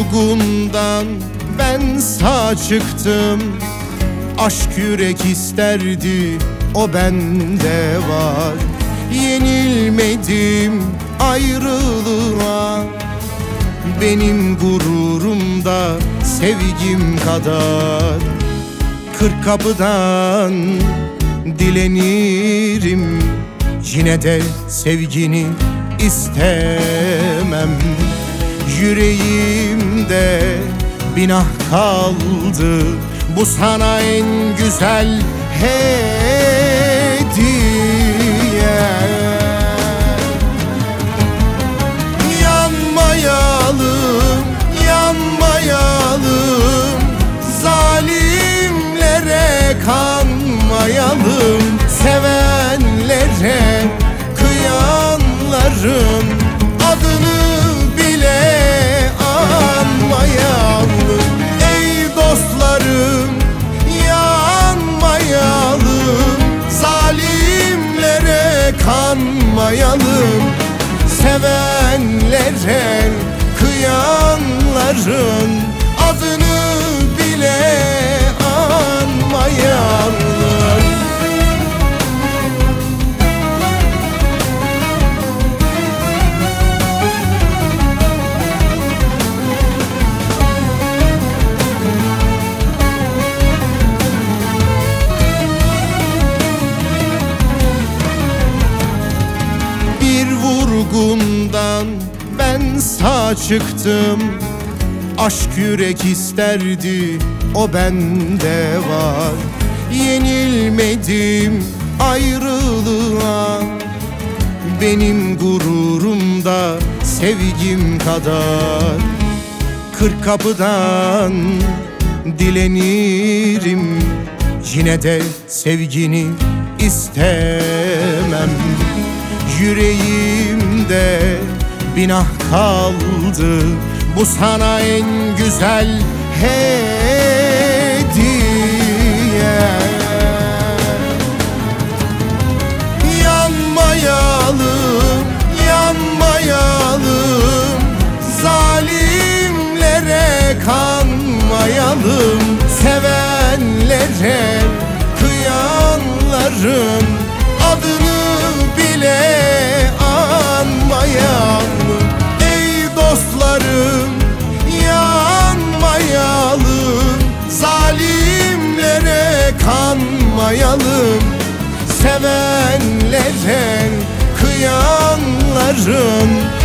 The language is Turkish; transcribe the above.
vurgundan ben sağ çıktım. Aşk yürek isterdi, o bende var. Yenilmedim ayrılığa. Benim gururumda sevgim kadar. 40 kapıdan dilenirim, yine de sevgini istemem. Yüreğimde binah kaldı, bu sana en güzel hediye. Yanmayalım, yanmayalım, zalimlere kanmayalım. Sevenlere kıyanların adını bile anmayalım. Ey dostlarım, yanmayalım, zalimlere kanmayalım. Sevenlere kıyanların adını bile anmayalım. Vurgundan ben sağ çıktım. Aşk yürek isterdi, o bende var. Yenilmedim ayrılığa. Benim gururumda sevgim kadar. 40 kapıdan dilenirim, yine de sevgini istemem. Yüreğimde binah kaldı, bu sana en güzel hediye. Yanmayalım, yanmayalım, zalimlere kanmayalım. Sevenlere kıyanların adını bile anmayalım. Ey dostlarım, yanmayalım, zalimlere kanmayalım. Sevenlere kıyanların